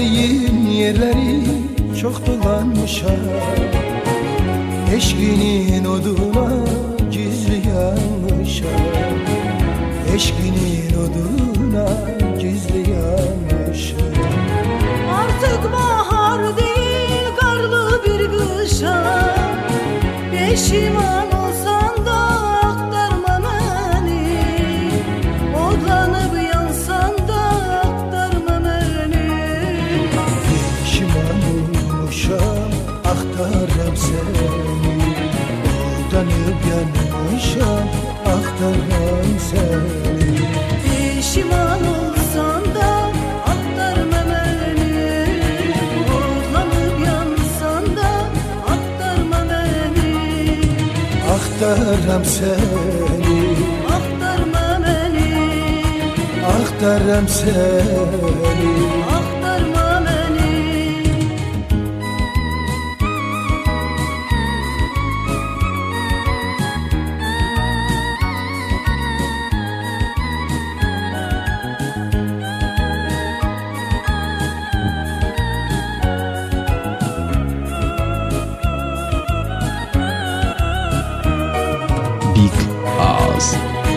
Sevdiğin yerleri çok dolanmışam, eşkinin oduna gizli yanmışam, eşkinin oduna gizli yanmışam. Artık bahar değil karlı bir kışa, peşiman olsan da aktarma beni, odlanıp yansan da aktarma beni. Peşiman olmuşam, aktarım seni, odlanıp yanmışam, aktarım seni. Peşiman olsan da aktarma beni, odlanıp yansan da aktarma beni. Aktarım seni, Aktarma beni, aktarım seni. aktarma beni. Big House.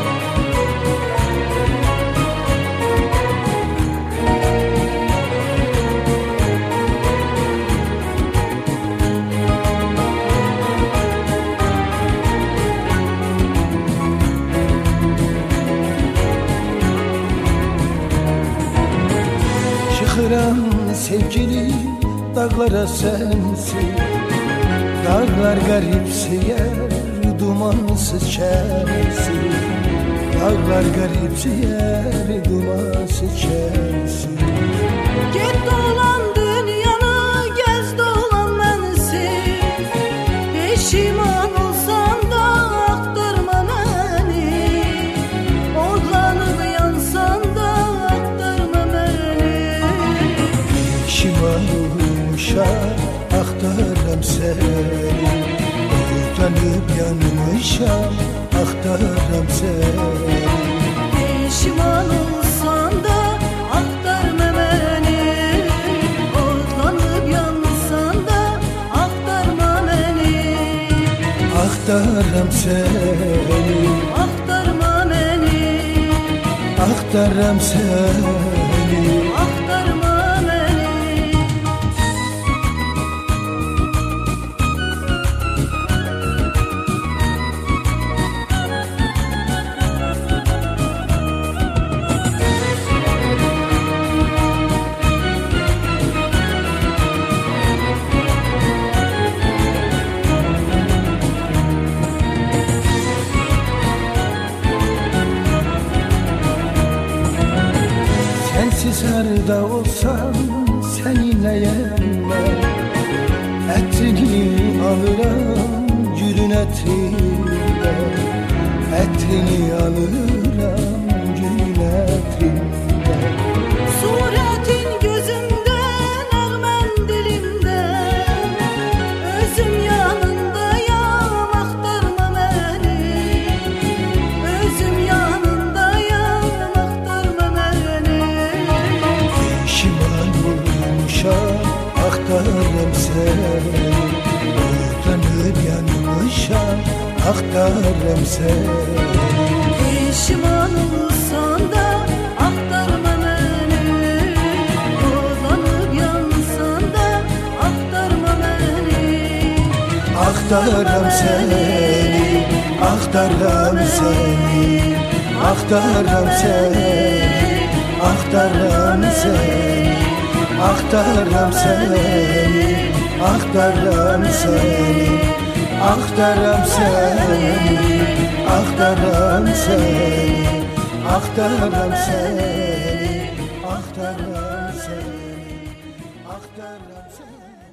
Çıkıram sevgili dağlara sensin, dağlar garipsiyer, dumansız çersin. Dağlar garipsiyer, dumansız çersin. Git dolan dünyanı, gez dolan bensiz, peşiman olsan da aktarma beni, odlanıp yansan da aktarma beni. Peşiman olmuşam, aktarım seni, utanıp yanmışam, aktarım seni. Peşiman olsan da aktarma beni, odlanıp yansan da aktarma beni. Aktarım seni, Aktarma beni, aktarım seni. aktarma beni. Sensiz her da olsam seninleyim ben, etini alırım gülün etinden, etini alırım gülün etinden. Suretin gözümden, ağmen dilimden, özüm yanındayım, aktarma beni, özüm yanındayım, aktarma beni. Peşiman olmuşam, aktarım seni, utanıp yanmışam, aktarım seni. Peşiman olsan da aktarma beni, odlanıp yansan da aktarma beni. Aktarım seni, aktarım seni, aktarım seni, aktarım seni, aktarım seni, aktarım seni, aktarım seni, aktarım seni, aktarım seni, aktarım seni, aktarım seni.